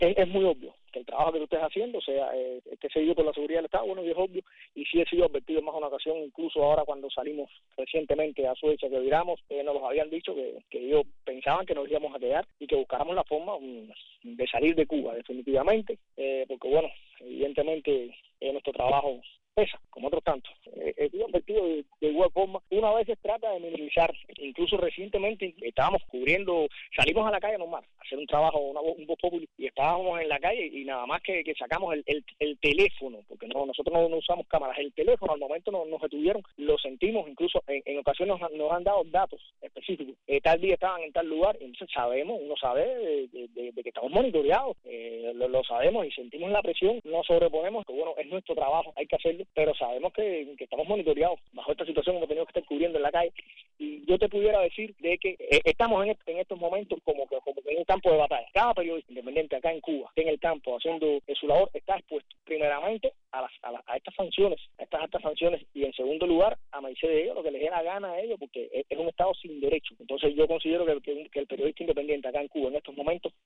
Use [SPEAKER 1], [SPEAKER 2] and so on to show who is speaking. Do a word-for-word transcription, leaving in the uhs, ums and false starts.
[SPEAKER 1] es, es muy obvio que el trabajo que tú estés haciendo sea eh, esté seguido por la seguridad del Estado, bueno, y es obvio, y sí he sido advertido en más de una ocasión, incluso ahora cuando salimos recientemente a Suecia, que viramos, eh, nos los habían dicho que, que ellos pensaban que nos íbamos a quedar y que buscáramos la forma um, de salir de Cuba definitivamente, eh, porque bueno, evidentemente eh, nuestro trabajo pesa, como otros tantos. Eh, he sido advertido de, de igual forma. Una vez se trata de minimizar, incluso recientemente estábamos cubriendo, salimos a la calle normal, a hacer un trabajo, una, un voz populi, y estábamos en la calle y nada más que, que sacamos el, el, el teléfono, porque no nosotros no, no usamos cámaras, el teléfono al momento nos, nos detuvieron, lo sentimos, incluso en, en ocasiones nos, nos han dado datos específicos. Eh, tal día estaban en tal lugar, y entonces sabemos, uno sabe de, de, de, de que estamos monitoreados, eh, lo, lo sabemos y sentimos la presión, nos sobreponemos, que bueno, es nuestro trabajo, hay que hacerlo, pero sabemos que, que estamos monitoreados bajo esta situación, hemos tenido que estar cubriendo en la calle, y yo te pudiera decir de que eh, estamos en, en estos momentos como que, como que en un campo de batalla. Cada periodista independiente acá en Cuba, en el campo, haciendo eh, su labor, está expuesto primeramente a, las, a, las, a estas sanciones, a estas altas sanciones, y en segundo lugar, a merced de ellos, lo que les dé la gana a ellos, porque es, es un Estado sin derecho. Entonces yo considero que, que, que el periodista independiente acá en Cuba en estos momentos